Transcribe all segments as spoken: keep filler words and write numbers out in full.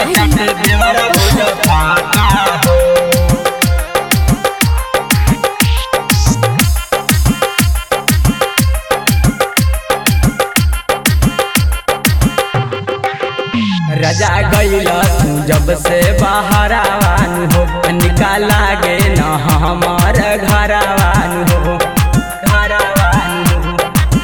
रजा गईल तू जब से बहरावान हो निकाला गे न हमार घरावान हो घरावान हो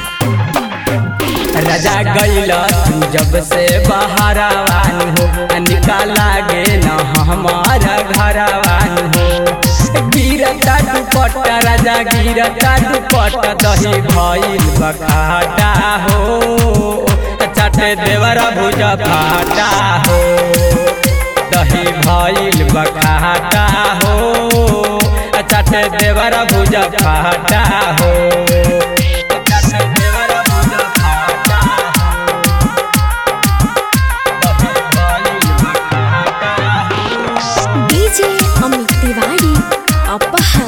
रजा गईल तू जब से बहरावान हो निकाला गे न हमार घरावान हो गिरता दुपट राजा गिरता दुपट दही भइल बखाटा हो चाटे देवरा भुजा फाटा हो दही भइल बखाटा हो चाटे देवरा भुजा फाटा हो डीजे अमित तिवारी अपहर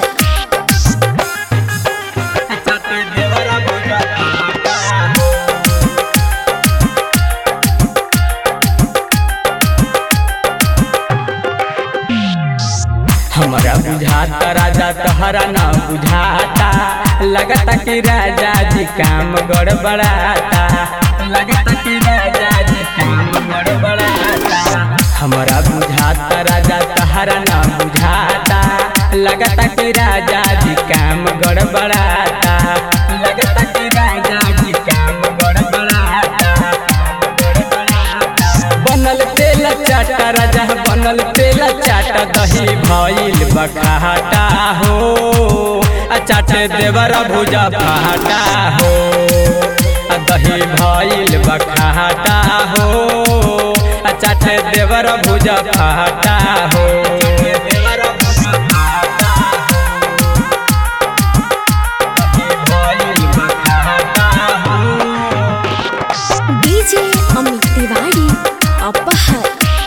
हमारा बुझाता राजा तहरा ना बुझाता लगता कि राजा जी काम गड़बड़ाता लगता कि राजा जी काम गड़बड़ाता हमारा बुझाता राजा तहरा ना बुझाता लगता कि राजा जी काम गड़बड़ाता लगता कि राजा जी काम गड़बड़ाता बनल तेल चाटा राजा बनल तेल चाटा दही भइल बखाटा हो चाटे देवरा भुजा फाटा हो दही भइल बखाटा हो चाटे देवरा भुजा फाटा हो डीजे अमित तिवारी अपहर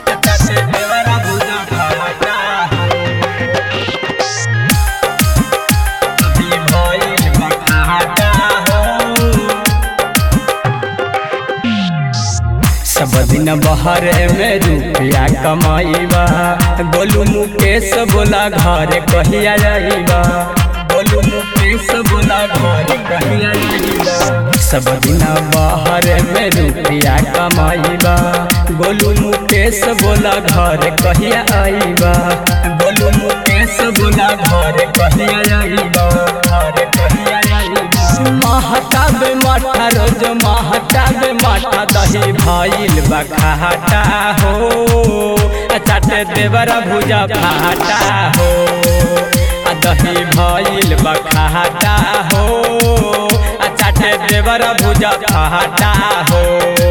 सब दिन बहर में रुपया कमाईबा गोलू मुकेश बोला घर कहिया जाइबा गोलू मुकेश बोला घर कहिया जाइबा सब दिन बहर में रुपया कमाईबा गोलू मुकेश बोला घर कहिया आईबा गोलू मुकेश बोला घर कहिया जाइबा घर कहिया जाइबा महताब माठा रोज महताब माठा दही भइल बखाटा हो चाटे देवरा भुजा फाटा हो दही भइल बखाटा हो चाटे देवरा भुजा फाटा हो।